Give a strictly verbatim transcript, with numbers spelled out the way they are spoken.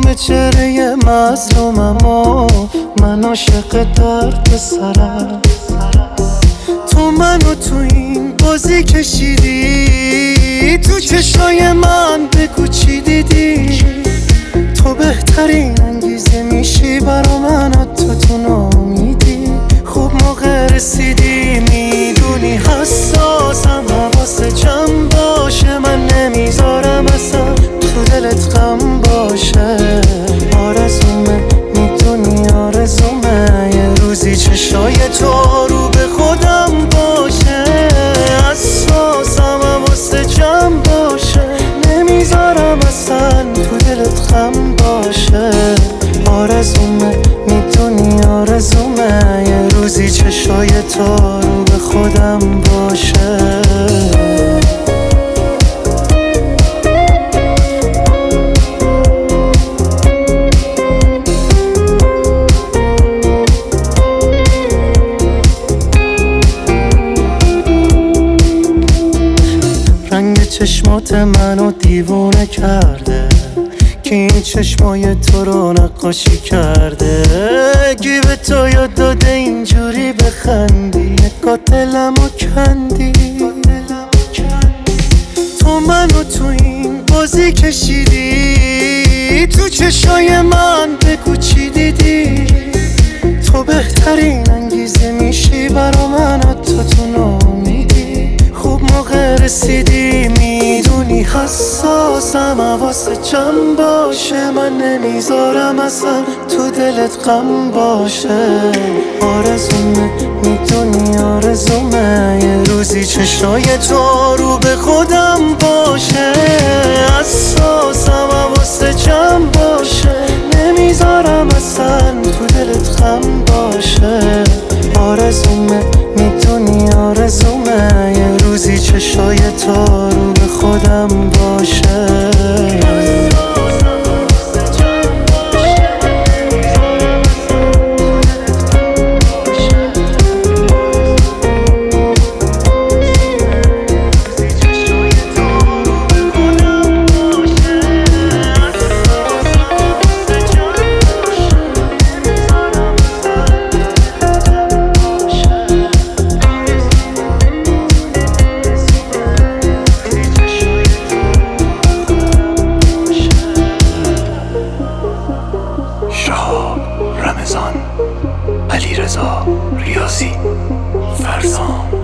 که چهره مظلومم و من عاشق درد سرم. تو منو تو این بازی کشیدی، تو چشای من بگو چی دیدی. تو بهترین انگیزه میشی برا من، حتی تو نامیدی. خوب موقع رسیدی، میدونی حساسم، حواست جمع باشه. من نمیذارم اصلا تو دلت غم باشه. آرزومه میدونی آرزومه یه روزی چشای تو رو به خودم باشه. حساسم، حواست جمع باشه. نمیذارم اصلا تو دلت غم باشه. آرزومه میدونی آرزومه یه روزی چشای تو رو به خودم باشه. رنگ چشمات منو دیوونه کرده، که این چشمای تو رو نقاشی کرده. گی به تو یاد داده اینجوری بخندی، نگاه دلمو کندی. تو منو تو این بازی کشیدی، تو چشای من بگو چی دیدی. تو بهترین انگیزه میشی برا من، حتی تو نامیدی. خوب موقع رسیدی، میدونی حساسم، حواست جمع باشه. من نمیذارم اصلا تو دلت غم باشه. آرزومه میدونی آرزومه یه روزی چشای تو رو به خودم باشه. حساسم، حواست جمع باشه. نمیذارم اصلا تو دلت غم باشه. آرزومه میدونی آرزومه یه روزی چشای تو رو به خودم باشه. رمضان، علیرضا ریاضی، فرزام